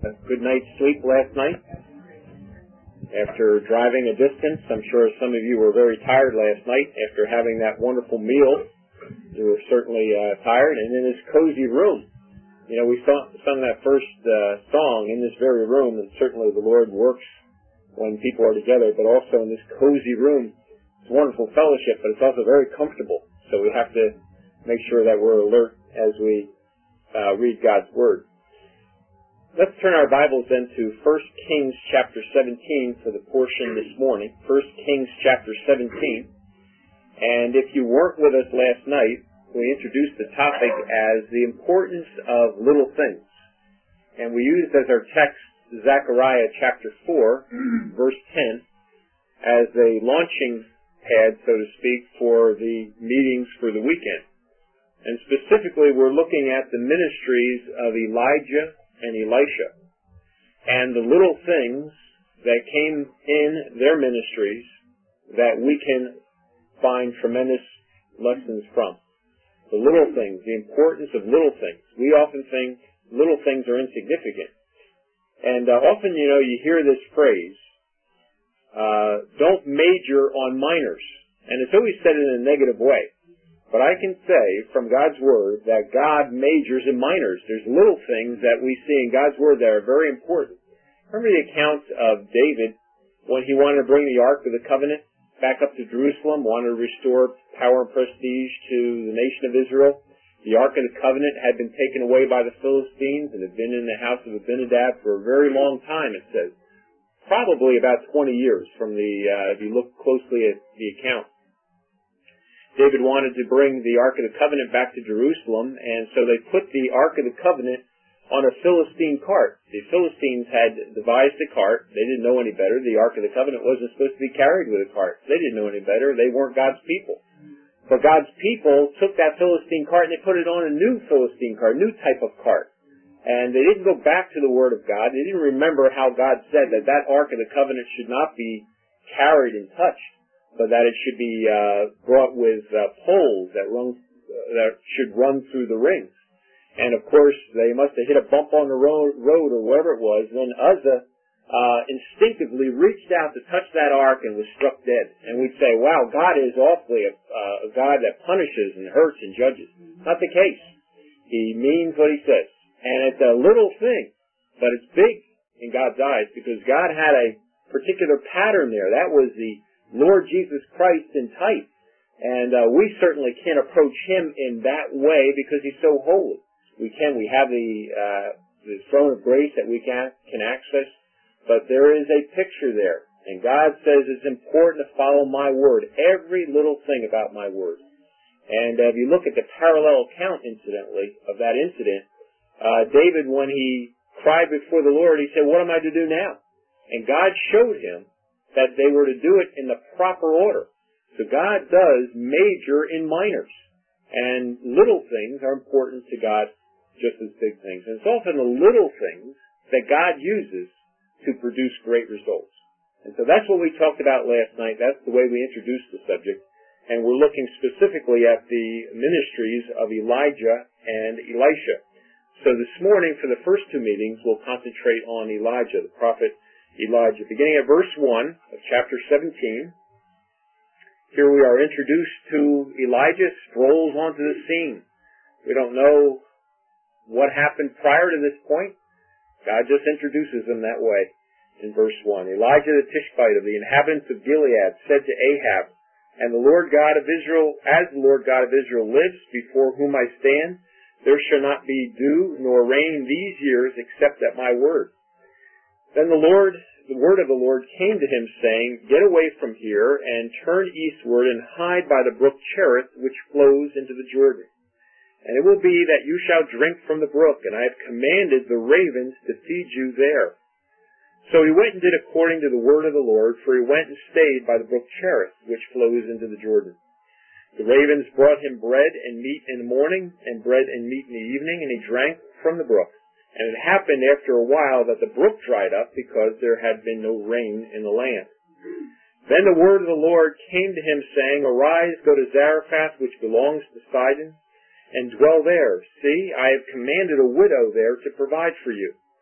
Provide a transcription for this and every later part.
A good night's sleep last night. After driving a distance, I'm sure some of you were very tired last night after having that wonderful meal. You were certainly tired, and in this cozy room. You know, we sung that first song in this very room, and certainly the Lord works when people are together, but also in this cozy room. It's wonderful fellowship, but it's also very comfortable. So we have to make sure that we're alert as we read God's Word. Let's turn our Bibles then to 1 Kings chapter 17 for the portion this morning. 1 Kings chapter 17. And if you weren't with us last night, we introduced the topic as the importance of little things. And we used as our text Zechariah chapter 4, verse 10, as a launching pad, so to speak, for the meetings for the weekend. And specifically, we're looking at the ministries of Elijah and Elisha, and the little things that came in their ministries that we can find tremendous lessons from. The little things, the importance of little things. We often think little things are insignificant. And often, you know, you hear this phrase, don't major on minors. And it's always said in a negative way. But I can say from God's Word that God majors in minors. There's little things that we see in God's Word that are very important. Remember the account of David when he wanted to bring the Ark of the Covenant back up to Jerusalem, wanted to restore power and prestige to the nation of Israel. The Ark of the Covenant had been taken away by the Philistines and had been in the house of Abinadab for a very long time, it says. Probably about 20 years from if you look closely at the account. David wanted to bring the Ark of the Covenant back to Jerusalem, and so they put the Ark of the Covenant on a Philistine cart. The Philistines had devised a cart. They didn't know any better. The Ark of the Covenant wasn't supposed to be carried with a cart. They didn't know any better. They weren't God's people. But God's people took that Philistine cart and they put it on a new Philistine cart, a new type of cart. And they didn't go back to the Word of God. They didn't remember how God said that that Ark of the Covenant should not be carried and touched, but that it should be brought with poles that should run through the rings. And of course, they must have hit a bump on the road or wherever it was. And then Uzzah instinctively reached out to touch that ark and was struck dead. And we'd say, wow, God is awfully a God that punishes and hurts and judges. Not the case. He means what he says. And it's a little thing, but it's big in God's eyes because God had a particular pattern there. That was the Lord Jesus Christ in type. And we certainly can't approach him in that way because he's so holy. We have the throne of grace that we can access, but there is a picture there. And God says it's important to follow my word, every little thing about my word. And if you look at the parallel account, incidentally, of that incident, David, when he cried before the Lord, he said, what am I to do now? And God showed him that they were to do it in the proper order. So God does major in minors. And little things are important to God just as big things. And it's often the little things that God uses to produce great results. And so that's what we talked about last night. That's the way we introduced the subject. And we're looking specifically at the ministries of Elijah and Elisha. So this morning, for the first two meetings, we'll concentrate on Elijah, the prophet Elijah. Beginning at verse 1 of chapter 17, here we are introduced to Elijah, strolls onto the scene. We don't know what happened prior to this point. God just introduces him that way in verse 1. Elijah the Tishbite of the inhabitants of Gilead said to Ahab, and the Lord God of Israel, as the Lord God of Israel lives, before whom I stand, there shall not be dew nor rain these years except at my word. Then the word of the Lord came to him, saying, get away from here, and turn eastward, and hide by the brook Cherith, which flows into the Jordan. And it will be that you shall drink from the brook, and I have commanded the ravens to feed you there. So he went and did according to the word of the Lord, for he went and stayed by the brook Cherith, which flows into the Jordan. The ravens brought him bread and meat in the morning, and bread and meat in the evening, and he drank from the brook. And it happened after a while that the brook dried up because there had been no rain in the land. Then the word of the Lord came to him, saying, arise, go to Zarephath, which belongs to Sidon, and dwell there. See, I have commanded a widow there to provide for you.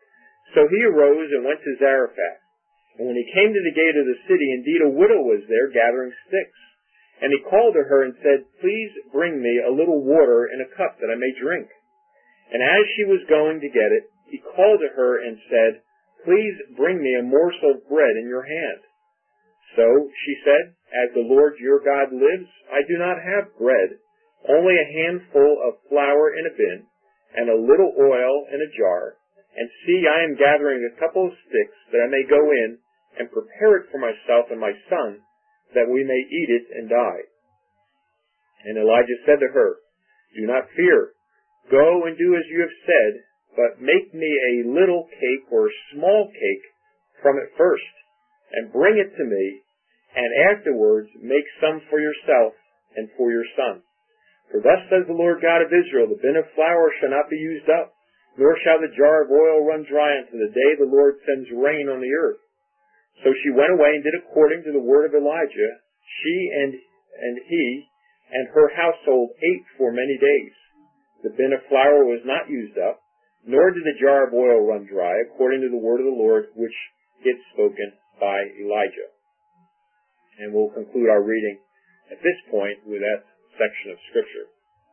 So he arose and went to Zarephath. And when he came to the gate of the city, indeed a widow was there gathering sticks. And he called to her and said, Please bring me a little water in a cup that I may drink. And as she was going to get it, he called to her and said, Please bring me a morsel of bread in your hand. So she said, As the Lord your God lives, I do not have bread, only a handful of flour in a bin, and a little oil in a jar. And see, I am gathering a couple of sticks, that I may go in and prepare it for myself and my son, that we may eat it and die. And Elijah said to her, Do not fear. Go and do as you have said, but make me a little cake or small cake from it first, and bring it to me, and afterwards make some for yourself and for your son. For thus says the Lord God of Israel, The bin of flour shall not be used up, nor shall the jar of oil run dry until the day the Lord sends rain on the earth. So she went away and did according to the word of Elijah. She and he and her household ate for many days. The bin of flour was not used up, nor did the jar of oil run dry, according to the word of the Lord, which it spoken by Elijah. And we'll conclude our reading at this point with that section of Scripture.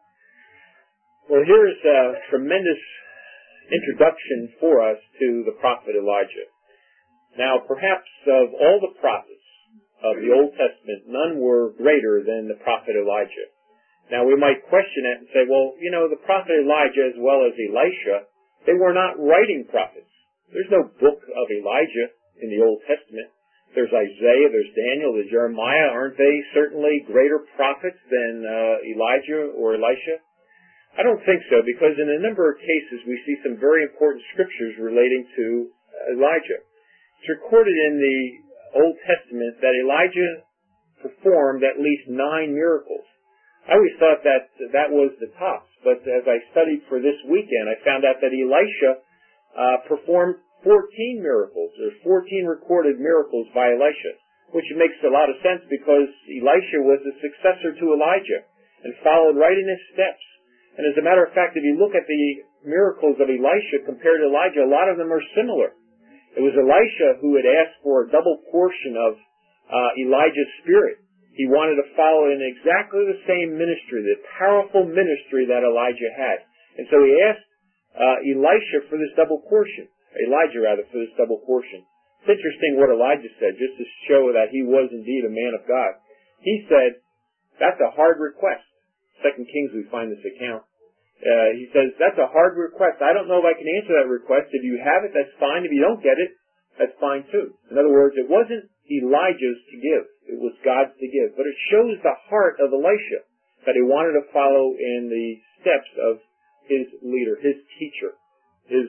Well, here's a tremendous introduction for us to the prophet Elijah. Now, perhaps of all the prophets of the Old Testament, none were greater than the prophet Elijah. Now, we might question it and say, well, the prophet Elijah as well as Elisha, they were not writing prophets. There's no book of Elijah in the Old Testament. There's Isaiah, there's Daniel, there's Jeremiah. Aren't they certainly greater prophets than Elijah or Elisha? I don't think so, because in a number of cases we see some very important scriptures relating to Elijah. It's recorded in the Old Testament that Elijah performed at least 9 miracles. I always thought that was the tops, but as I studied for this weekend, I found out that Elisha performed 14 miracles. There's 14 recorded miracles by Elisha, which makes a lot of sense because Elisha was the successor to Elijah and followed right in his steps. And as a matter of fact, if you look at the miracles of Elisha compared to Elijah, a lot of them are similar. It was Elisha who had asked for a double portion of Elijah's spirit. He wanted to follow in exactly the same ministry, the powerful ministry that Elijah had. And so he asked Elijah for this double portion. Elijah, for this double portion. It's interesting what Elijah said, just to show that he was indeed a man of God. He said, that's a hard request. 2 Kings, we find this account. He says, that's a hard request. I don't know if I can answer that request. If you have it, that's fine. If you don't get it, that's fine too. In other words, it wasn't Elijah's to give. It was God's to give. But it shows the heart of Elisha, that he wanted to follow in the steps of his leader, his teacher, his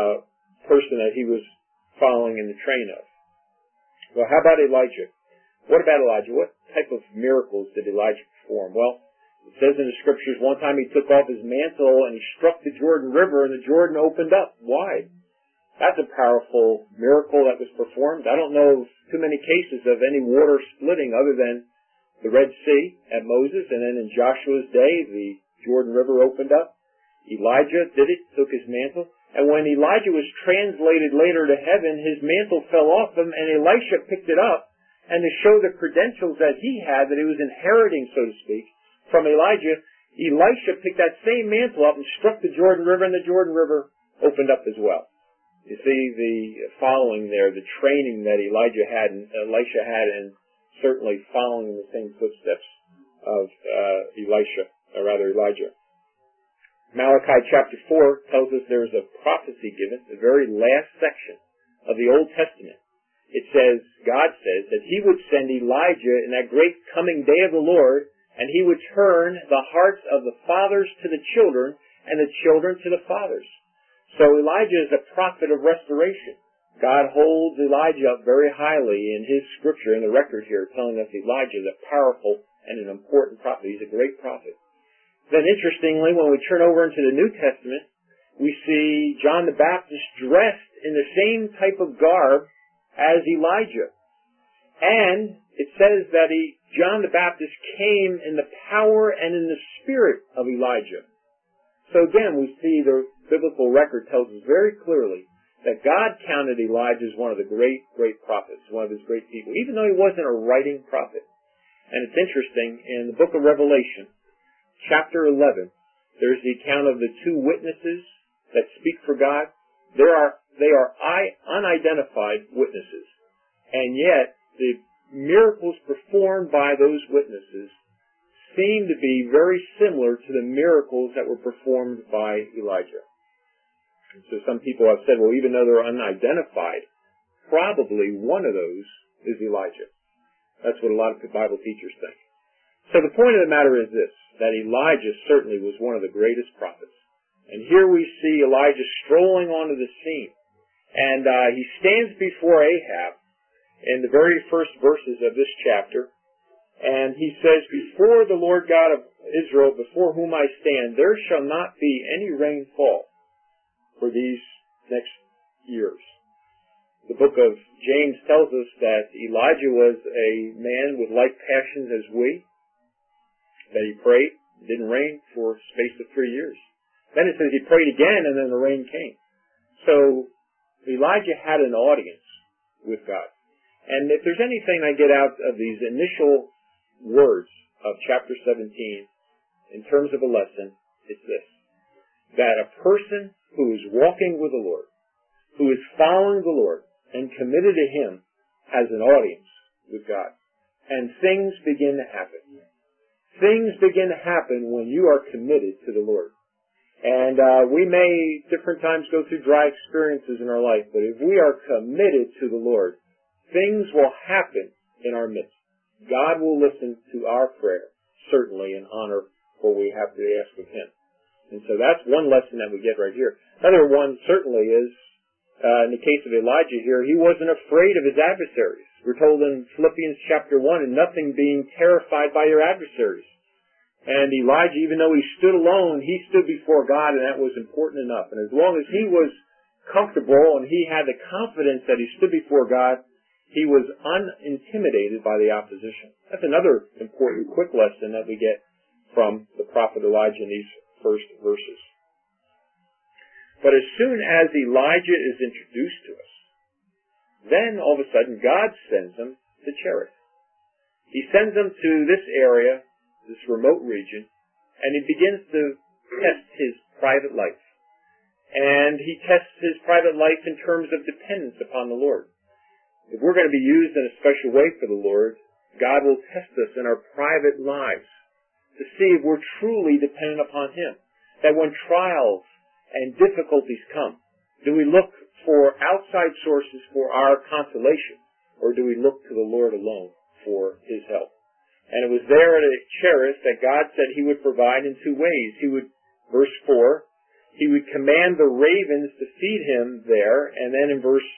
person that he was following in the train of. Well, how about Elijah? What about Elijah? What type of miracles did Elijah perform? Well, it says in the scriptures, one time he took off his mantle and he struck the Jordan River and the Jordan opened up wide. That's a powerful miracle that was performed. I don't know of too many cases of any water splitting other than the Red Sea at Moses, and then in Joshua's day, the Jordan River opened up. Elijah did it, took his mantle. And when Elijah was translated later to heaven, his mantle fell off him, and Elisha picked it up, and to show the credentials that he had, that he was inheriting, so to speak, from Elijah, Elisha picked that same mantle up and struck the Jordan River, and the Jordan River opened up as well. You see the following there, the training that Elisha had, and certainly following in the same footsteps of Elijah. Malachi chapter 4 tells us there is a prophecy given, the very last section of the Old Testament. It says, God says, that he would send Elijah in that great coming day of the Lord, and he would turn the hearts of the fathers to the children, and the children to the fathers. So Elijah is a prophet of restoration. God holds Elijah up very highly in his scripture, in the record here, telling us Elijah is a powerful and an important prophet. He's a great prophet. Then interestingly, when we turn over into the New Testament, we see John the Baptist dressed in the same type of garb as Elijah. And it says that John the Baptist came in the power and in the spirit of Elijah. So again, we see the biblical record tells us very clearly that God counted Elijah as one of the great, great prophets, one of his great people, even though he wasn't a writing prophet. And it's interesting, in the book of Revelation, chapter 11, there's the account of the two witnesses that speak for God. They are unidentified witnesses. And yet, the miracles performed by those witnesses seem to be very similar to the miracles that were performed by Elijah. And so some people have said, well, even though they're unidentified, probably one of those is Elijah. That's what a lot of Bible teachers think. So the point of the matter is this, that Elijah certainly was one of the greatest prophets. And here we see Elijah strolling onto the scene. And he stands before Ahab in the very first verses of this chapter. And he says, before the Lord God of Israel, before whom I stand, there shall not be any rain fall for these next years. The book of James tells us that Elijah was a man with like passions as we, that he prayed, it didn't rain for a space of 3 years. Then it says he prayed again and then the rain came. So Elijah had an audience with God. And if there's anything I get out of these initial words of chapter 17 in terms of a lesson, it's this. That a person who is walking with the Lord, who is following the Lord and committed to Him, has an audience with God. And things begin to happen. Things begin to happen when you are committed to the Lord. And we may different times go through dry experiences in our life, but if we are committed to the Lord, things will happen in our midst. God will listen to our prayer, certainly, and honor what we have to ask of Him. And so that's one lesson that we get right here. Another one certainly is, in the case of Elijah here, he wasn't afraid of his adversaries. We're told in Philippians chapter 1, in nothing being terrified by your adversaries. And Elijah, even though he stood alone, he stood before God, and that was important enough. And as long as he was comfortable and he had the confidence that he stood before God, he was unintimidated by the opposition. That's another important quick lesson that we get from the prophet Elijah in these first verses. But as soon as Elijah is introduced to us, then all of a sudden God sends him to Cherith. He sends him to this area, this remote region, and he begins to test his private life. And he tests his private life in terms of dependence upon the Lord. If we're going to be used in a special way for the Lord, God will test us in our private lives to see if we're truly dependent upon Him. That when trials and difficulties come, do we look for outside sources for our consolation, or do we look to the Lord alone for His help? And it was there at Cherith that God said He would provide in two ways. He would, verse 4, He would command the ravens to feed him there, and then in verse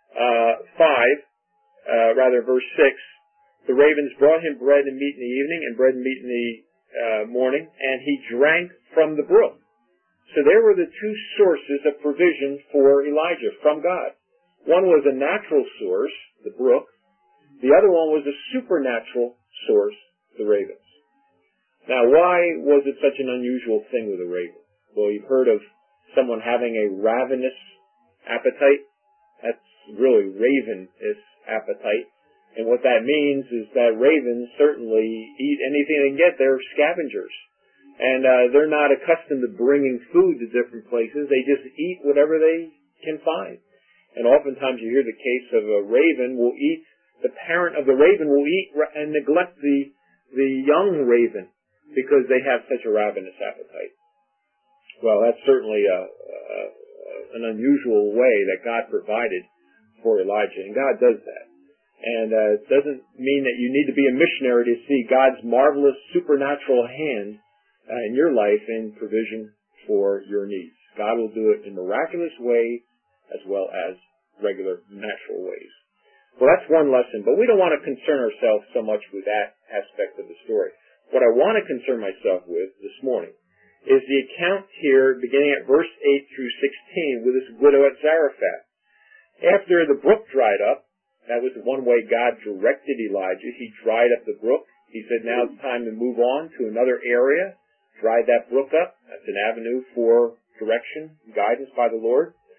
6, the ravens brought him bread and meat in the evening and bread and meat in the morning, and he drank from the brook. So there were the two sources of provision for Elijah from God. One was a natural source, the brook. The other one was a supernatural source, the ravens. Now, why was it such an unusual thing with a raven? Well, you've heard of someone having a ravenous appetite. That's really ravenous appetite. And what that means is that ravens certainly eat anything they can get. They're scavengers. And they're not accustomed to bringing food to different places. They just eat whatever they can find. And oftentimes you hear the case of a raven will eat, the parent of the raven will eat and neglect the young raven because they have such a ravenous appetite. Well, that's certainly an unusual way that God provided for Elijah. And God does that. And it doesn't mean that you need to be a missionary to see God's marvelous supernatural hand in your life in provision for your needs. God will do it in miraculous ways as well as regular natural ways. Well, that's one lesson, but we don't want to concern ourselves so much with that aspect of the story. What I want to concern myself with this morning is the account here beginning at verse 8 through 16 with this widow at Zarephath. After the brook dried up, that was the one way God directed Elijah. He dried up the brook. He said, now it's time to move on to another area. Dried that brook up. That's an avenue for direction, guidance by the Lord.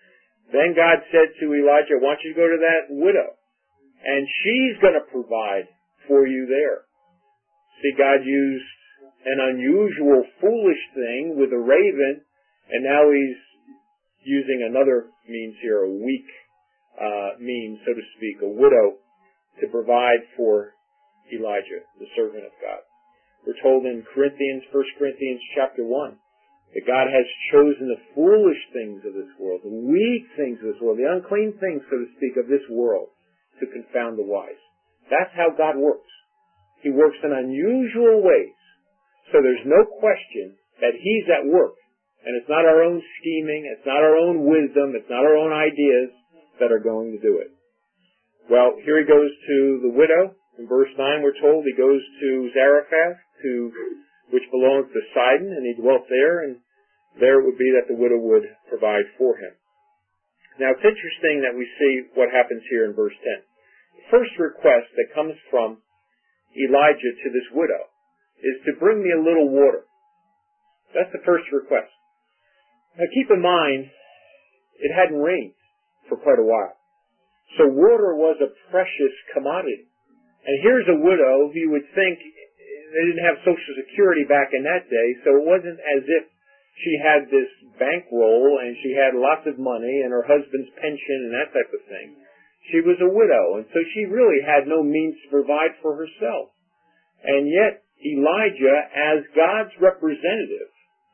Then God said to Elijah, I want you to go to that widow, and she's going to provide for you there. See, God used an unusual, foolish thing with a raven, and now he's using another means here, a weak means, so to speak, a widow, to provide for Elijah, the servant of God. We're told in 1 Corinthians chapter 1, that God has chosen the foolish things of this world, the weak things of this world, the unclean things, so to speak, of this world, to confound the wise. That's how God works. He works in unusual ways. So there's no question that He's at work. And it's not our own scheming, it's not our own wisdom, it's not our own ideas that are going to do it. Well, here he goes to the widow. In verse 9 we're told he goes to Zarephath, which belongs to Sidon, and he dwelt there, and there it would be that the widow would provide for him. Now it's interesting that we see what happens here in verse 10. The first request that comes from Elijah to this widow is to bring me a little water. That's the first request. Now keep in mind, it hadn't rained for quite a while. So water was a precious commodity. And here's a widow who you would think they didn't have Social Security back in that day, so it wasn't as if she had this bankroll and she had lots of money and her husband's pension and that type of thing. She was a widow, and so she really had no means to provide for herself. And yet Elijah, as God's representative,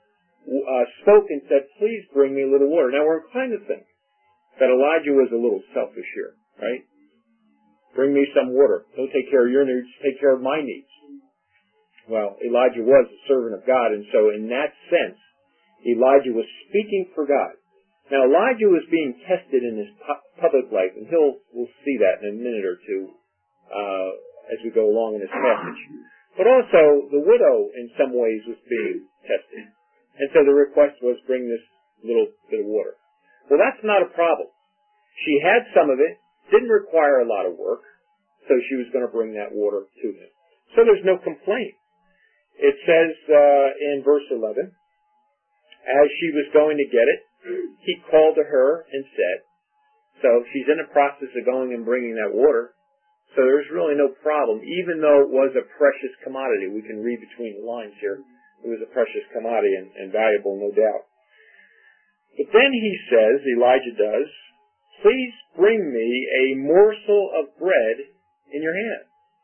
spoke and said, please bring me a little water. Now we're inclined to think that Elijah was a little selfish here, right? Bring me some water. Don't take care of your needs, take care of my needs. Well, Elijah was a servant of God, and so in that sense, Elijah was speaking for God. Now Elijah was being tested in his public life, and we'll see that in a minute or two as we go along in this passage. But also, the widow in some ways was being tested. And so the request was, bring this little bit of water. Well, that's not a problem. She had some of it, didn't require a lot of work, so she was going to bring that water to him. So there's no complaint. It says in verse 11, as she was going to get it, he called to her and said, so she's in the process of going and bringing that water, so there's really no problem, even though it was a precious commodity. We can read between the lines here. It was a precious commodity and valuable, no doubt. But then he says, Elijah does, please bring me a morsel of bread in your hand.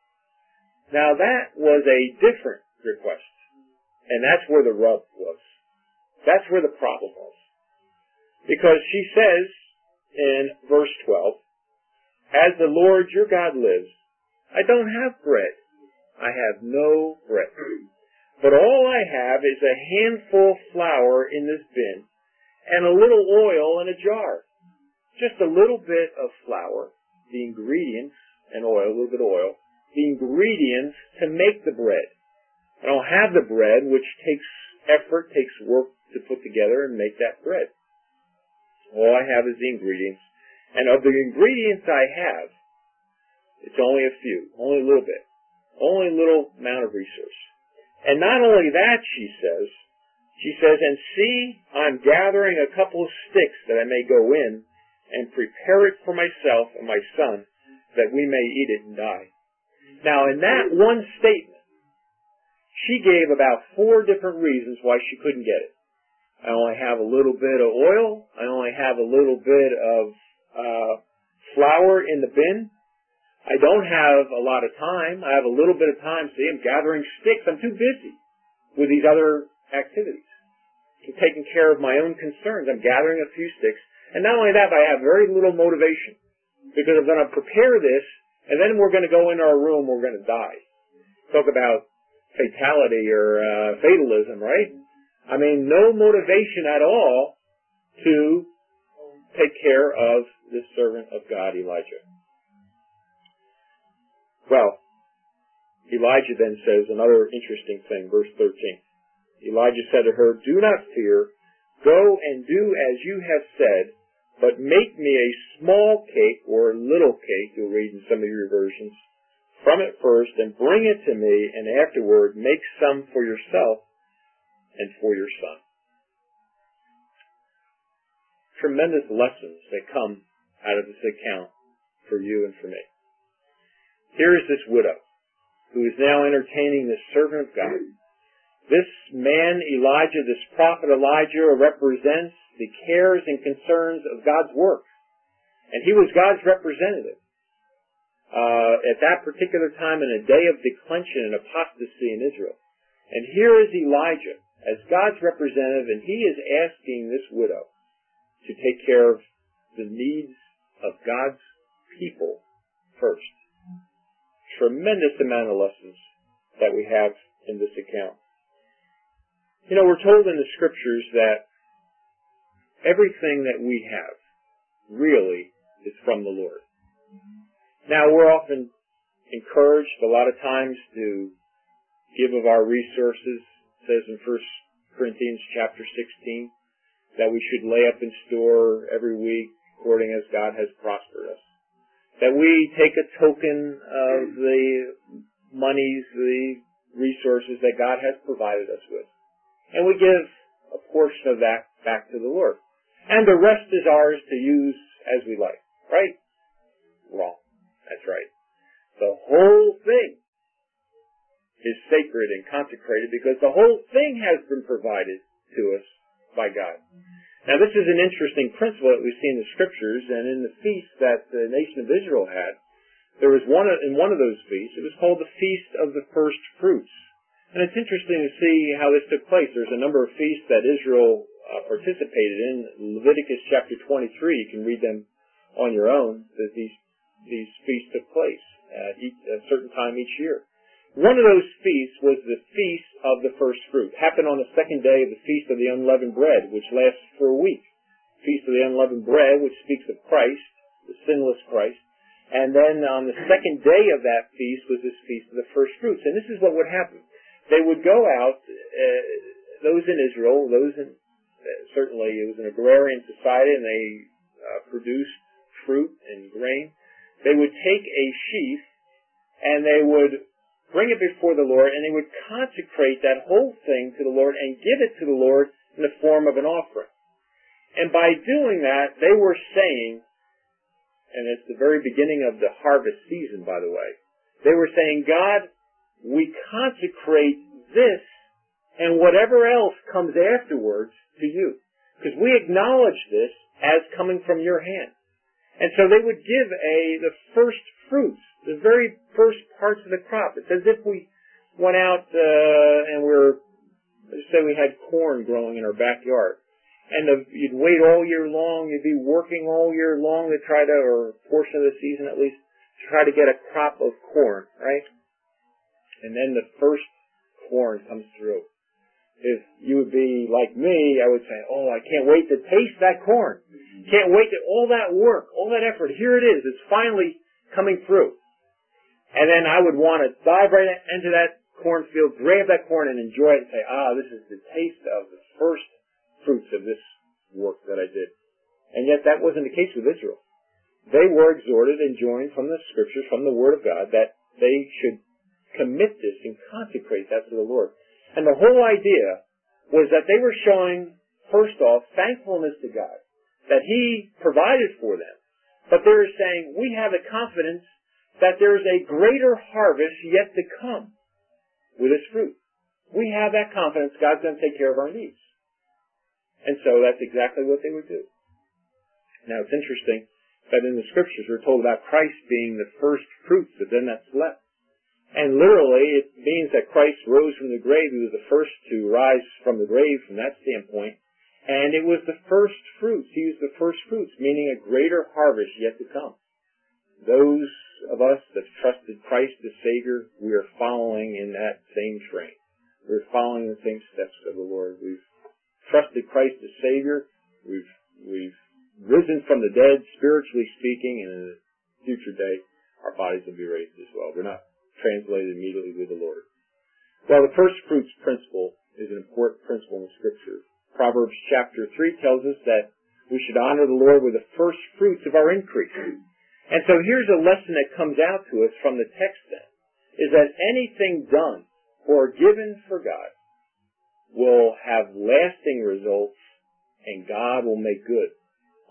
Now that was a different request. And that's where the rub was. That's where the problem was. Because she says in verse 12, as the Lord your God lives, I don't have bread. I have no bread. But all I have is a handful of flour in this bin and a little oil in a jar. Just a little bit of flour, the ingredients, and oil, a little bit of oil, the ingredients to make the bread. I don't have the bread, which takes effort, takes work to put together and make that bread. All I have is the ingredients. And of the ingredients I have, it's only a few, only a little bit, only a little amount of resource. And not only that, she says, and see, I'm gathering a couple of sticks that I may go in and prepare it for myself and my son, that we may eat it and die. Now, in that one statement, she gave about 4 different reasons why she couldn't get it. I only have a little bit of oil. I only have a little bit of flour in the bin. I don't have a lot of time. I have a little bit of time. See, I'm gathering sticks. I'm too busy with these other activities. I'm taking care of my own concerns. I'm gathering a few sticks. And not only that, but I have very little motivation. Because I'm going to prepare this, and then we're going to go into our room, we're going to die. Talk about fatality or fatalism, right? I mean, no motivation at all to take care of this servant of God, Elijah. Well, Elijah then says another interesting thing, verse 13. Elijah said to her, do not fear, go and do as you have said, but make me a small cake or a little cake, you'll read in some of your versions, from it first, and bring it to me, and afterward make some for yourself and for your son. tremendous lessons that come out of this account for you and for me. Here is this widow who is now entertaining this servant of God. This man Elijah, this prophet Elijah, represents the cares and concerns of God's work. And he was God's representative. At that particular time in a day of declension and apostasy in Israel. And here is Elijah as God's representative, and he is asking this widow to take care of the needs of God's people first. Tremendous amount of lessons that we have in this account. You know, we're told in the scriptures that everything that we have really is from the Lord. Now, we're often encouraged a lot of times to give of our resources. It says in 1 Corinthians chapter 16 that we should lay up in store every week according as God has prospered us. That we take a token of the monies, the resources that God has provided us with. And we give a portion of that back to the Lord. And the rest is ours to use as we like. Right? Wrong. That's right. The whole thing is sacred and consecrated because the whole thing has been provided to us by God. Now, this is an interesting principle that we see in the scriptures, and in the feast that the nation of Israel had, there was one of those feasts. It was called the Feast of the First Fruits. And it's interesting to see how this took place. There's a number of feasts that Israel participated in. Leviticus chapter 23, you can read them on your own, that these feasts took place at a certain time each year. One of those feasts was the Feast of the First Fruit. It happened on the second day of the Feast of the Unleavened Bread, which lasts for a week. Feast of the Unleavened Bread, which speaks of Christ, the sinless Christ. And then on the second day of that feast was this Feast of the First Fruits. And this is what would happen. They would go out, those in Israel, certainly it was an agrarian society, and they produced fruit and grain. They would take a sheaf, and they would bring it before the Lord, and they would consecrate that whole thing to the Lord and give it to the Lord in the form of an offering. And by doing that, they were saying, and it's the very beginning of the harvest season, by the way, they were saying, God, we consecrate this and whatever else comes afterwards to you. Because we acknowledge this as coming from your hand. And so they would give the first fruits, the very first parts of the crop. It's as if we went out and say we had corn growing in our backyard. And you'd wait all year long, you'd be working all year long to try to, or a portion of the season at least, to try to get a crop of corn, right? And then the first corn comes through. If you would be like me, I would say, oh, I can't wait to taste that corn. Can't wait to, all that work, all that effort, here it is. It's finally coming through. And then I would want to dive right into that cornfield, grab that corn and enjoy it and say, this is the taste of the first fruits of this work that I did. And yet that wasn't the case with Israel. They were exhorted and joined from the scriptures, from the Word of God, that they should commit this and consecrate that to the Lord. And the whole idea was that they were showing, first off, thankfulness to God, that He provided for them. But they were saying, we have the confidence that there is a greater harvest yet to come with this fruit. We have that confidence God's going to take care of our needs. And so that's exactly what they would do. Now it's interesting that in the scriptures we're told about Christ being the first fruits of them that slept. And literally, it means that Christ rose from the grave. He was the first to rise from the grave from that standpoint. And it was the first fruits. He was the first fruits, meaning a greater harvest yet to come. Those of us that trusted Christ as Savior, we are following in that same train. We're following the same steps of the Lord. We've trusted Christ as Savior. We've risen from the dead, spiritually speaking, and in the future day, our bodies will be raised as well. We're not translated immediately with the Lord. Well, the first fruits principle is an important principle in the Scripture. Proverbs chapter 3 tells us that we should honor the Lord with the first fruits of our increase. And so here's a lesson that comes out to us from the text then, is that anything done or given for God will have lasting results, and God will make good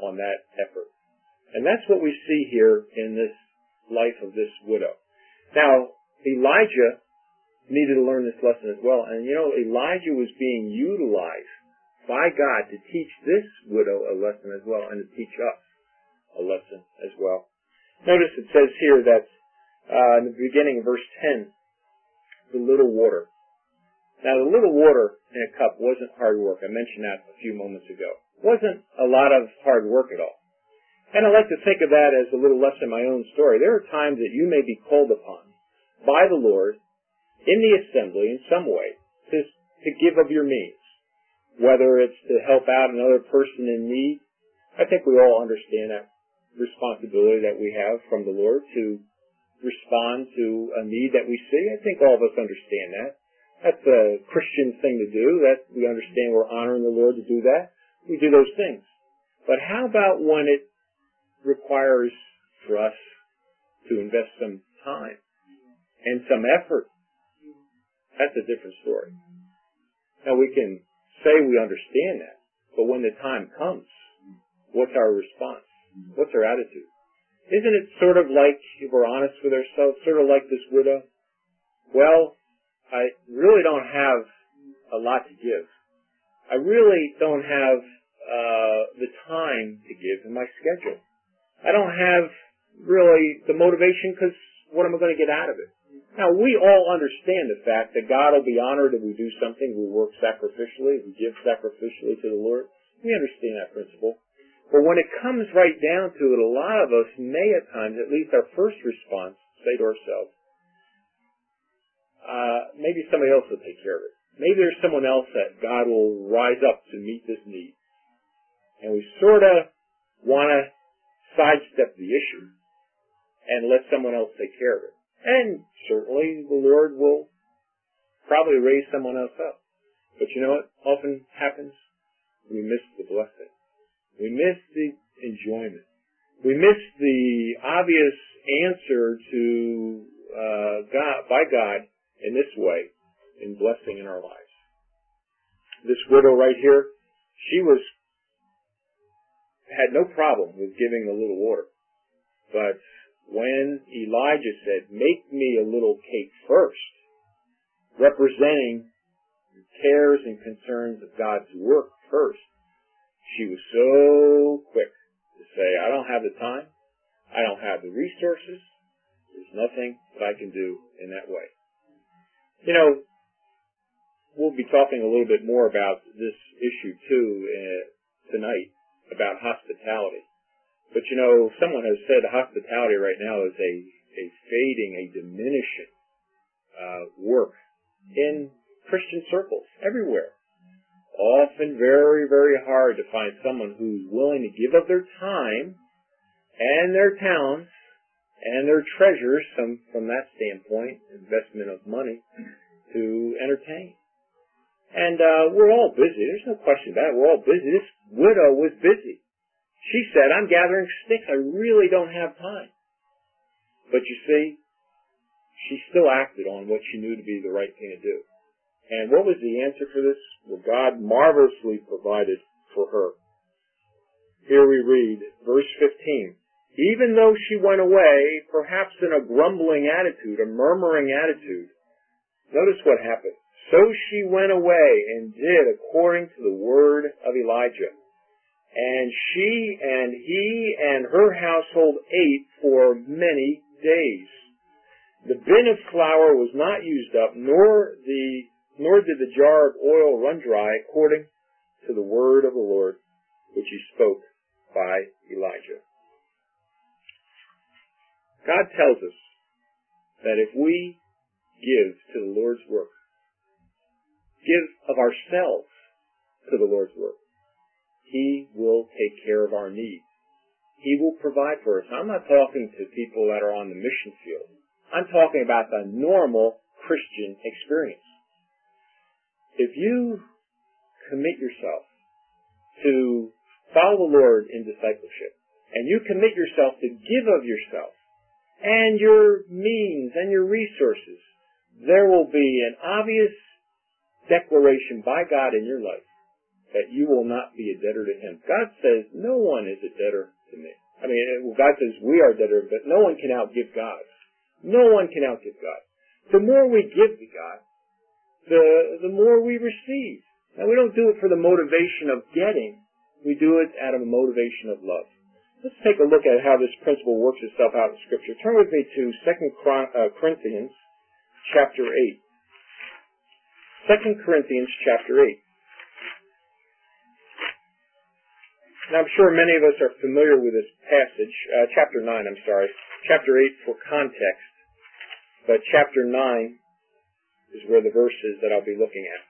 on that effort. And that's what we see here in this life of this widow. Now, Elijah needed to learn this lesson as well. And Elijah was being utilized by God to teach this widow a lesson as well, and to teach us a lesson as well. Notice it says here that in the beginning of verse 10, the little water. Now, the little water in a cup wasn't hard work. I mentioned that a few moments ago. It wasn't a lot of hard work at all. And I like to think of that as a little lesson in my own story. There are times that you may be called upon by the Lord in the assembly in some way to give of your means, whether it's to help out another person in need. I think we all understand that responsibility that we have from the Lord to respond to a need that we see. I think all of us understand that. That's a Christian thing to do. That we understand we're honoring the Lord to do that. We do those things. But how about when it requires for us to invest some time and some effort? That's a different story. Now, we can say we understand that, but when the time comes, what's our response? What's our attitude? Isn't it sort of like, if we're honest with ourselves, sort of like this widow? Well, I really don't have a lot to give. I really don't have the time to give in my schedule. I don't have really the motivation, because what am I going to get out of it? Now, we all understand the fact that God will be honored if we do something, we work sacrificially, we give sacrificially to the Lord. We understand that principle. But when it comes right down to it, a lot of us may at times, at least our first response, say to ourselves, maybe somebody else will take care of it. Maybe there's someone else that God will rise up to meet this need. And we sort of want to sidestep the issue and let someone else take care of it. And certainly the Lord will probably raise someone else up. But you know what often happens? We miss the blessing. We miss the enjoyment. We miss the obvious answer to by God in this way, in blessing in our lives. This widow right here, she had no problem with giving a little water. But when Elijah said, "Make me a little cake first," representing the cares and concerns of God's work first, she was so quick to say, "I don't have the time. I don't have the resources. There's nothing that I can do in that way." We'll be talking a little bit more about this issue too tonight, about hospitality. But someone has said hospitality right now is a fading, a diminishing work in Christian circles everywhere. Often very, very hard to find someone who's willing to give up their time and their talents and their treasures, from that standpoint, investment of money, to entertain. And we're all busy. There's no question about it. We're all busy. This widow was busy. She said, "I'm gathering sticks. I really don't have time." But you see, she still acted on what she knew to be the right thing to do. And what was the answer for this? Well, God marvelously provided for her. Here we read, verse 15. Even though she went away, perhaps in a grumbling attitude, a murmuring attitude, notice what happened. So she went away and did according to the word of Elijah. And she and he and her household ate for many days. The bin of flour was not used up, nor did the jar of oil run dry, according to the word of the Lord, which he spoke by Elijah. God tells us that if we give to the Lord's work, give of ourselves to the Lord's work, he will take care of our needs. He will provide for us. I'm not talking to people that are on the mission field. I'm talking about the normal Christian experience. If you commit yourself to follow the Lord in discipleship, and you commit yourself to give of yourself and your means and your resources, there will be an obvious declaration by God in your life that you will not be a debtor to him. God says, no one is a debtor to me. I mean, God says we are debtors, but no one can outgive God. No one can outgive God. The more we give to God, the more we receive. Now, we don't do it for the motivation of getting. We do it out of a motivation of love. Let's take a look at how this principle works itself out in Scripture. Turn with me to 2 Corinthians chapter 8. 2 Corinthians chapter 8. Now, I'm sure many of us are familiar with this passage. Chapter 9, I'm sorry. Chapter 8 for context. But chapter 9 is where the verse is that I'll be looking at.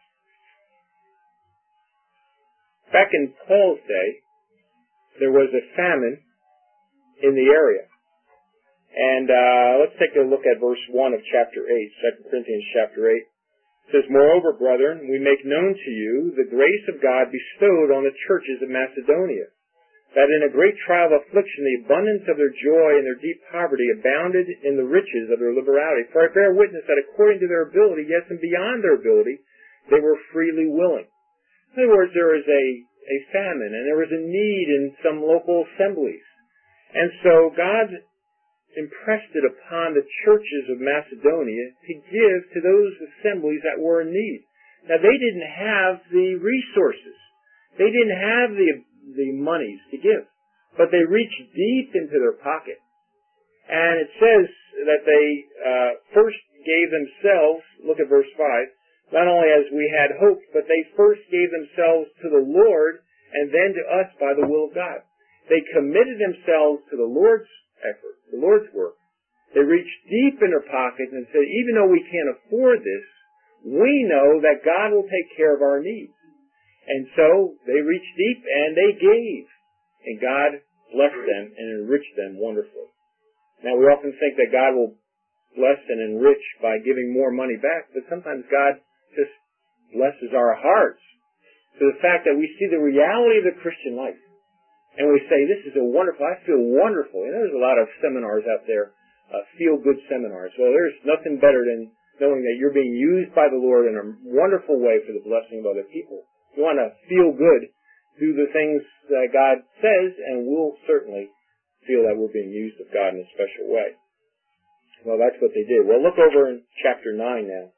Back in Paul's day, there was a famine in the area. And let's take a look at verse 1 of chapter 8, 2 Corinthians chapter 8. It says, "Moreover, brethren, we make known to you the grace of God bestowed on the churches of Macedonia, that in a great trial of affliction the abundance of their joy and their deep poverty abounded in the riches of their liberality. For I bear witness that according to their ability, yes, and beyond their ability, they were freely willing." In other words, there was a famine, and there was a need in some local assemblies. And so God impressed it upon the churches of Macedonia to give to those assemblies that were in need. Now, they didn't have the resources. They didn't have the monies to give. But they reached deep into their pocket. And it says that they first gave themselves, look at verse 5, not only as we had hoped, but they first gave themselves to the Lord and then to us by the will of God. They committed themselves to the Lord's effort, the Lord's work. They reached deep in their pockets and said, even though we can't afford this, we know that God will take care of our needs. And so they reached deep and they gave. And God blessed them and enriched them wonderfully. Now, we often think that God will bless and enrich by giving more money back, but sometimes God just blesses our hearts to the fact that we see the reality of the Christian life. And we say, this is I feel wonderful. You know, there's a lot of seminars out there, feel-good seminars. Well, there's nothing better than knowing that you're being used by the Lord in a wonderful way for the blessing of other people. You want to feel good, do the things that God says, and we'll certainly feel that we're being used of God in a special way. Well, that's what they did. Well, look over in chapter 9 now.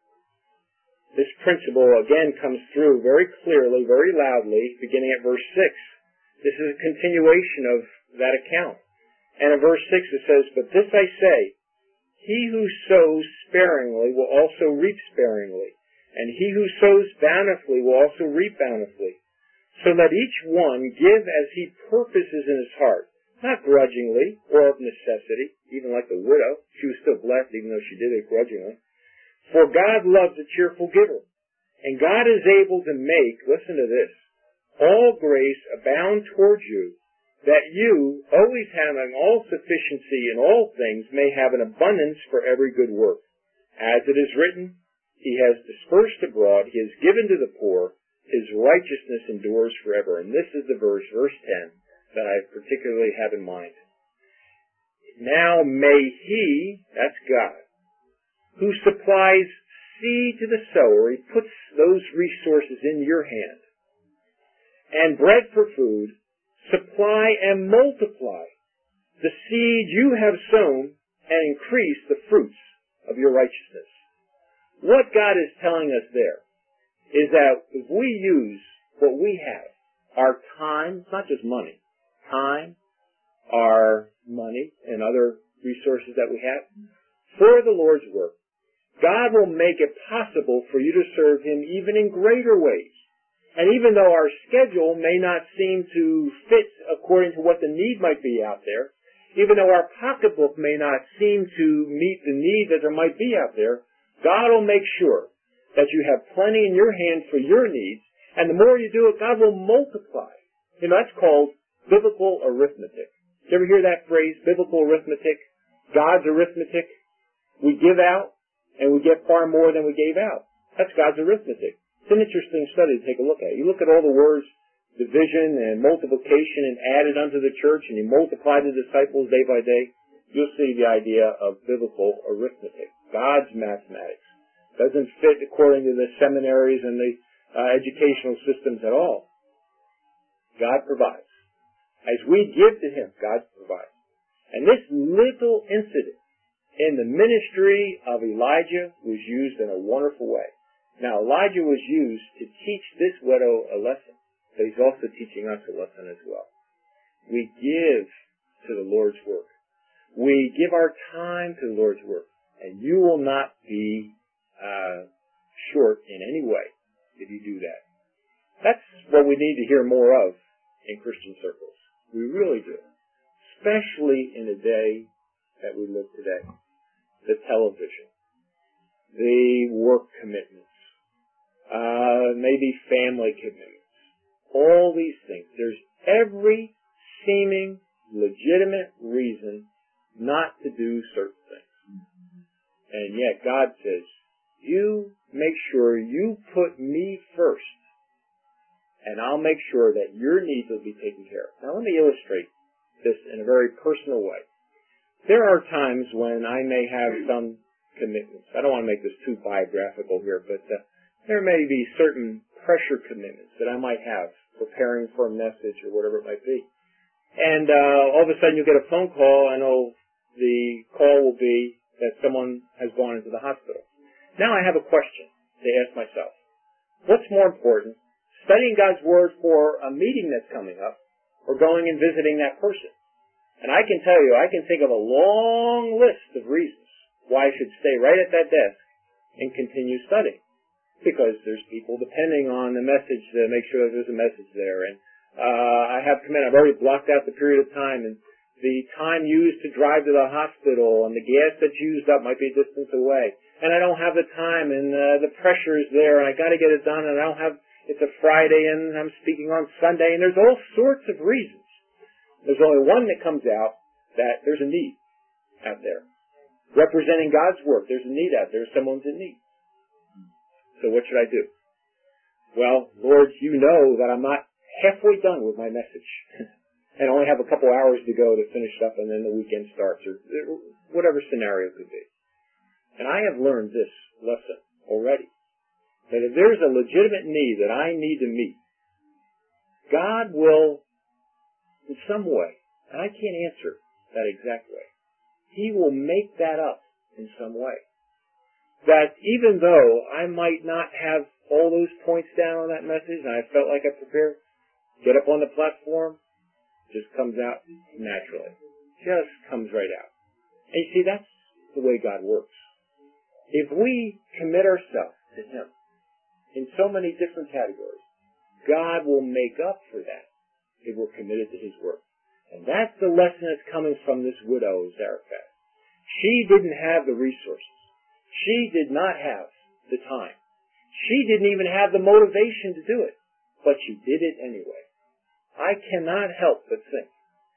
This principle again comes through very clearly, very loudly, beginning at verse 6. This is a continuation of that account. And in verse 6 it says, "But this I say, he who sows sparingly will also reap sparingly, and he who sows bountifully will also reap bountifully. So let each one give as he purposes in his heart, not grudgingly or of necessity," even like the widow. She was still blessed even though she did it grudgingly. "For God loves a cheerful giver, and God is able to make," listen to this, "all grace abound towards you, that you, always having all sufficiency in all things, may have an abundance for every good work. As it is written, he has dispersed abroad, he has given to the poor, his righteousness endures forever." And this is the verse 10, that I particularly have in mind. "Now may he," that's God, "who supplies seed to the sower," he puts those resources in your hand, "and bread for food, supply and multiply the seed you have sown and increase the fruits of your righteousness." What God is telling us there is that if we use what we have, our time, it's not just money, time, our money, and other resources that we have, for the Lord's work, God will make it possible for you to serve Him even in greater ways. And even though our schedule may not seem to fit according to what the need might be out there, even though our pocketbook may not seem to meet the need that there might be out there, God will make sure that you have plenty in your hand for your needs, and the more you do it, God will multiply. You know, that's called biblical arithmetic. Did you ever hear that phrase, biblical arithmetic? God's arithmetic. We give out, and we get far more than we gave out. That's God's arithmetic. It's an interesting study to take a look at. You look at all the words, division and multiplication, and added unto the church, and you multiply the disciples day by day, you'll see the idea of biblical arithmetic. God's mathematics. Doesn't fit according to the seminaries and the educational systems at all. God provides. As we give to Him, God provides. And this little incident in the ministry of Elijah was used in a wonderful way. Now, Elijah was used to teach this widow a lesson, but he's also teaching us a lesson as well. We give to the Lord's work. We give our time to the Lord's work, and you will not be short in any way if you do that. That's what we need to hear more of in Christian circles. We really do. Especially in the day that we live today. The television, the work commitments, maybe family commitments, all these things. There's every seeming legitimate reason not to do certain things. And yet God says, you make sure you put me first, and I'll make sure that your needs will be taken care of. Now let me illustrate this in a very personal way. There are times when I may have some commitments. I don't want to make this too biographical here, but there may be certain pressure commitments that I might have, preparing for a message or whatever it might be. And all of a sudden you get a phone call. I know the call will be that someone has gone into the hospital. Now I have a question to ask myself. What's more important, studying God's Word for a meeting that's coming up, or going and visiting that person? And I can tell you, I can think of a long list of reasons why I should stay right at that desk and continue studying. Because there's people depending on the message to make sure that there's a message there. And I have committed, I've already blocked out the period of time, and the time used to drive to the hospital and the gas that's used up might be a distance away. And I don't have the time, and the pressure is there, and I got to get it done, and I don't have, it's a Friday, and I'm speaking on Sunday, and there's all sorts of reasons. There's only one that comes out, that there's a need out there. Representing God's work, there's a need out there. Someone's in need. So what should I do? Well, Lord, you know that I'm not halfway done with my message. And only have a couple hours to go to finish up, and then the weekend starts, or whatever scenario it could be. And I have learned this lesson already. That if there's a legitimate need that I need to meet, God will, in some way, and I can't answer that exact way, He will make that up in some way. That even though I might not have all those points down on that message, and I felt like I prepared, get up on the platform, just comes out naturally. Just comes right out. And you see, that's the way God works. If we commit ourselves to Him in so many different categories, God will make up for that if we're committed to His work. And that's the lesson that's coming from this widow, Zarephath. She didn't have the resources. She did not have the time. She didn't even have the motivation to do it. But she did it anyway. I cannot help but think,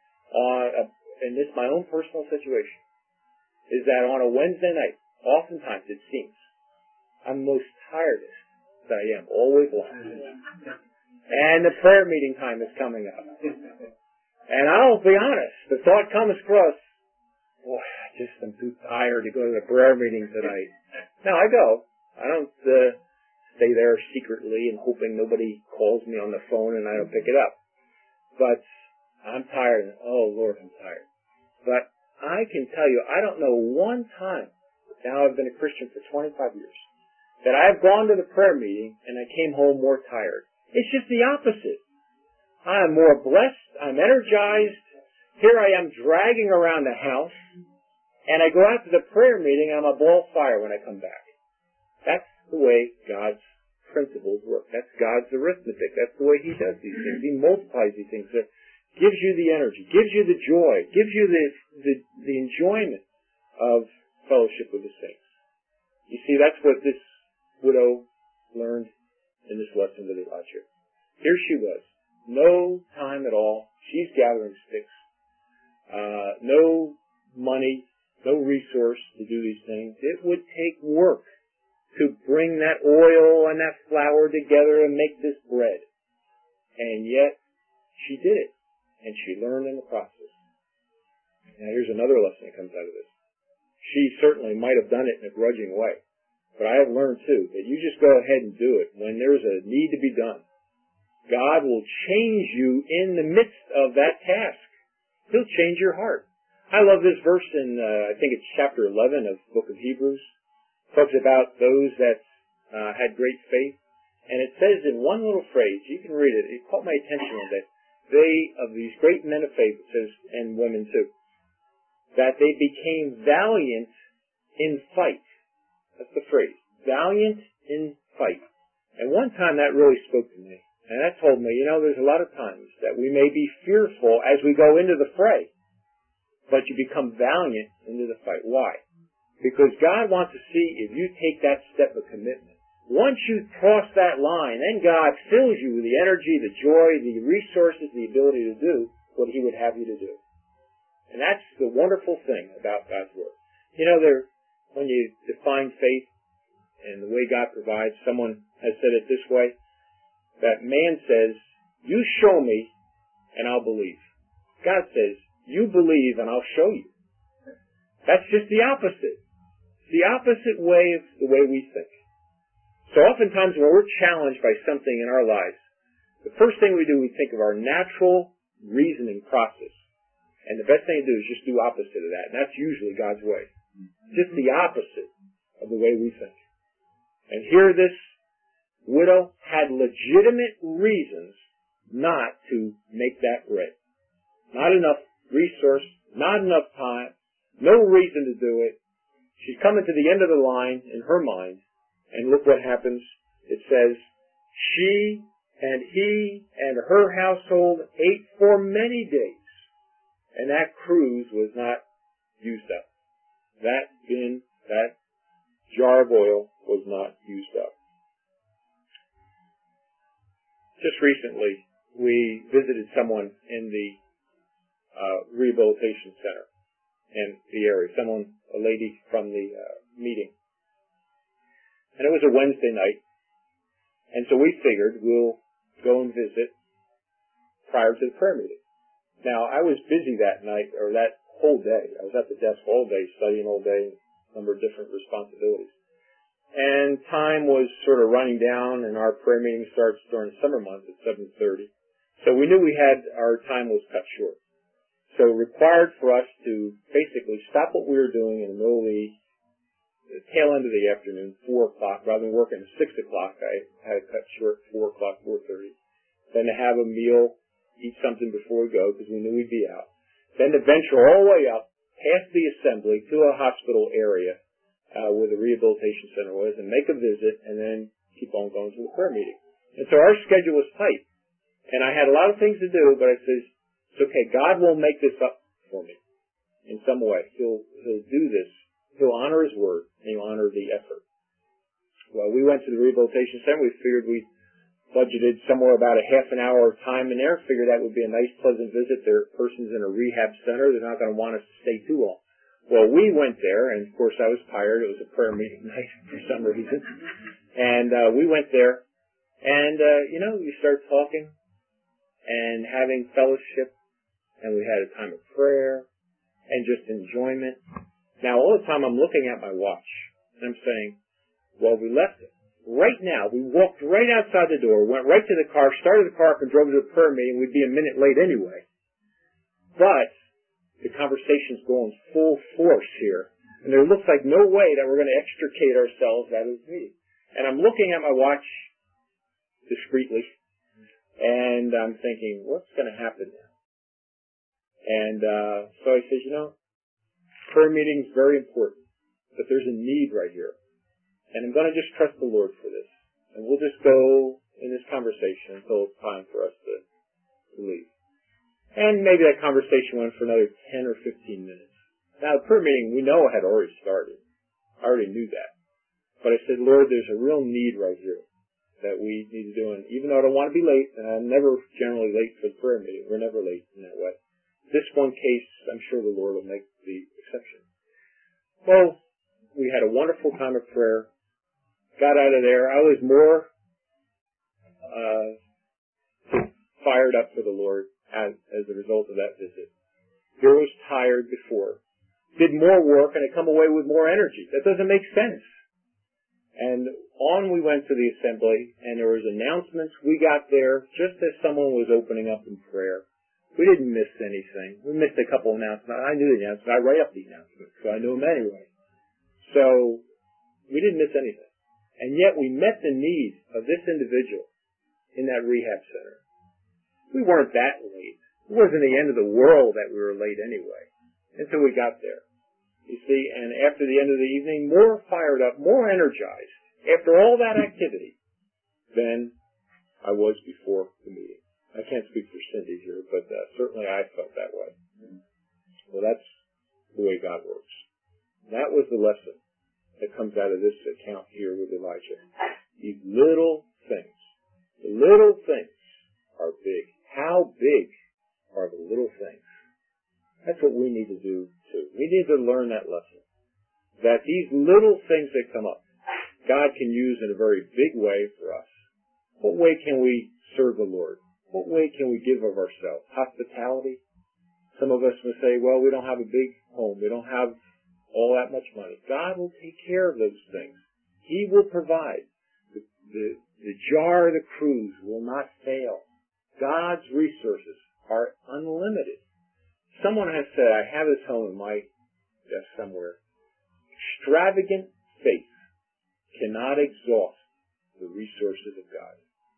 in this my own personal situation, is that on a Wednesday night, oftentimes it seems, I'm most tiredest that I am, always long. And the prayer meeting time is coming up. And I'll be honest, the thought comes across, boy, I'm too tired to go to the prayer meeting tonight. Now I go. I don't stay there secretly and hoping nobody calls me on the phone and I don't pick it up. But I'm tired. Oh, Lord, I'm tired. But I can tell you, I don't know one time, now I've been a Christian for 25 years, that I've gone to the prayer meeting and I came home more tired. It's just the opposite. I'm more blessed. I'm energized. Here I am dragging around the house, and I go out to the prayer meeting and I'm a ball of fire when I come back. That's the way God's principles work. That's God's arithmetic. That's the way He does these things. He multiplies these things. That gives you the energy, gives you the joy, gives you the enjoyment of fellowship with the saints. You see, that's what this widow learned in this lesson with Elijah. Here she was. No time at all. She's gathering sticks. No money, no resource to do these things. It would take work to bring that oil and that flour together and make this bread. And yet, she did it. And she learned in the process. Now here's another lesson that comes out of this. She certainly might have done it in a grudging way. But I have learned, too, that you just go ahead and do it when there's a need to be done. God will change you in the midst of that task. He'll change your heart. I love this verse in, I think it's chapter 11 of the book of Hebrews. It talks about those that had great faith. And it says in one little phrase, you can read it, it caught my attention that they, of these great men of faith, it says, and women too, that they became valiant in fight. That's the phrase. Valiant in fight. And one time that really spoke to me. And that told me, there's a lot of times that we may be fearful as we go into the fray. But you become valiant into the fight. Why? Because God wants to see if you take that step of commitment. Once you cross that line, then God fills you with the energy, the joy, the resources, the ability to do what He would have you to do. And that's the wonderful thing about God's Word. When you define faith and the way God provides, someone has said it this way, that man says, you show me and I'll believe. God says, you believe and I'll show you. That's just the opposite. It's the opposite way of the way we think. So oftentimes when we're challenged by something in our lives, the first thing we do, we think of our natural reasoning process. And the best thing to do is just do opposite of that. And that's usually God's way. Just the opposite of the way we think. And here this widow had legitimate reasons not to make that bread. Not enough resource, not enough time, no reason to do it. She's coming to the end of the line in her mind. And look what happens. It says, she and he and her household ate for many days. And that cruse was not used up. That bin, that jar of oil was not used up. Just recently, we visited someone in the rehabilitation center in the area. A lady from the meeting. And it was a Wednesday night. And so we figured we'll go and visit prior to the prayer meeting. Now, I was busy that night, or that whole day. I was at the desk all day, studying all day, a number of different responsibilities. And time was sort of running down, and our prayer meeting starts during summer months at 7:30. So we knew our time was cut short. So it required for us to basically stop what we were doing in the middle of the tail end of the afternoon, 4 o'clock. Rather than working at 6 o'clock, I had it cut short 4 o'clock, 4:30. Then to have a meal, eat something before we go, because we knew we'd be out. Then to venture all the way up, past the assembly, to a hospital area where the rehabilitation center was, and make a visit, and then keep on going to the prayer meeting. And so our schedule was tight. And I had a lot of things to do, but I said, it's okay, God will make this up for me in some way. He'll do this. He'll honor His word, and He'll honor the effort. Well, we went to the rehabilitation center. We figured we budgeted somewhere about a half an hour of time in there. Figured that would be a nice, pleasant visit. There are persons in a rehab center. They're not going to want us to stay too long. Well, we went there, and of course I was tired. It was a prayer meeting night for some reason. And we went there, and we started talking and having fellowship, and we had a time of prayer and just enjoyment. Now, all the time I'm looking at my watch, and I'm saying, well, we left it. Right now, we walked right outside the door, went right to the car, started the car up, and drove to the prayer meeting. We'd be a minute late anyway. But the conversation's going full force here, and there looks like no way that we're going to extricate ourselves out of this meeting. And I'm looking at my watch discreetly, and I'm thinking, what's going to happen now? And so I said, prayer meeting is very important, but there's a need right here. And I'm going to just trust the Lord for this. And we'll just go in this conversation until it's time for us to leave. And maybe that conversation went for another 10 or 15 minutes. Now, the prayer meeting, we know had already started. I already knew that. But I said, Lord, there's a real need right here that we need to do. And even though I don't want to be late, and I'm never generally late for the prayer meeting, we're never late in that way. This one case, I'm sure the Lord will make the exception. Well, we had a wonderful time of prayer. Got out of there. I was more fired up for the Lord as a result of that visit. Here was tired before. Did more work and I come away with more energy. That doesn't make sense. And on we went to the assembly, and there was announcements. We got there just as someone was opening up in prayer. We didn't miss anything. We missed a couple announcements. I knew the announcements. I write up the announcements, so I knew them anyway. So we didn't miss anything. And yet we met the need of this individual in that rehab center. We weren't that late. It wasn't the end of the world that we were late anyway, until we got there. You see, and after the end of the evening, more fired up, more energized, after all that activity, than I was before the meeting. I can't speak for Cindy here, but certainly I felt that way. Well, that's the way God works. That was the lesson that comes out of this account here with Elijah. These little things. The little things are big. How big are the little things? That's what we need to do too. We need to learn that lesson. That these little things that come up, God can use in a very big way for us. What way can we serve the Lord? What way can we give of ourselves? Hospitality? Some of us will say, well, we don't have a big home. We don't have all that much money. God will take care of those things. He will provide. The jar of the cruse will not fail. God's resources are unlimited. Someone has said, I have this home in my desk somewhere. Extravagant faith cannot exhaust the resources of God.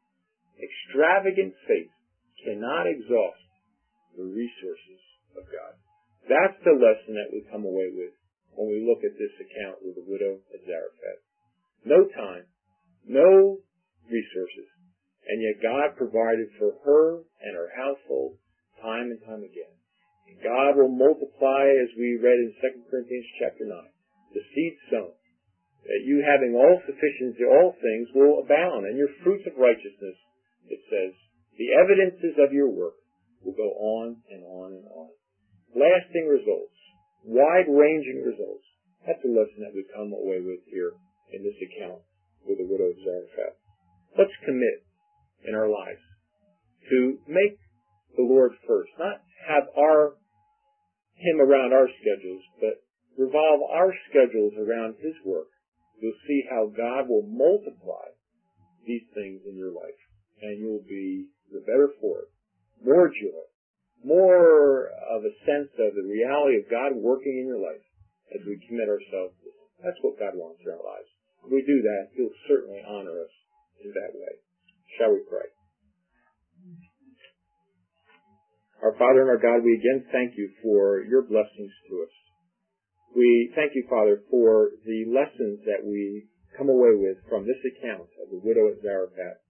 Extravagant faith cannot exhaust the resources of God. That's the lesson that we come away with when we look at this account with the widow at Zarephath. No time, no resources, and yet God provided for her and her household time and time again. And God will multiply, as we read in 2 Corinthians chapter 9, the seed sown, that you having all sufficiency, all things will abound, and your fruits of righteousness, it says, the evidences of your work will go on and on and on. Lasting results, wide-ranging results. That's a lesson that we come away with here in this account with the widow of Zarephath. Let's commit in our lives to make the Lord first, not have Him around our schedules, but revolve our schedules around His work. You'll see how God will multiply these things in your life, and you'll be the better for it. More joy, more of a sense of the reality of God working in your life as we commit ourselves to Him. That's what God wants in our lives. If we do that, He'll certainly honor us in that way. Shall we pray? Our Father and our God, we again thank you for your blessings to us. We thank you, Father, for the lessons that we come away with from this account of the widow at Zarephath.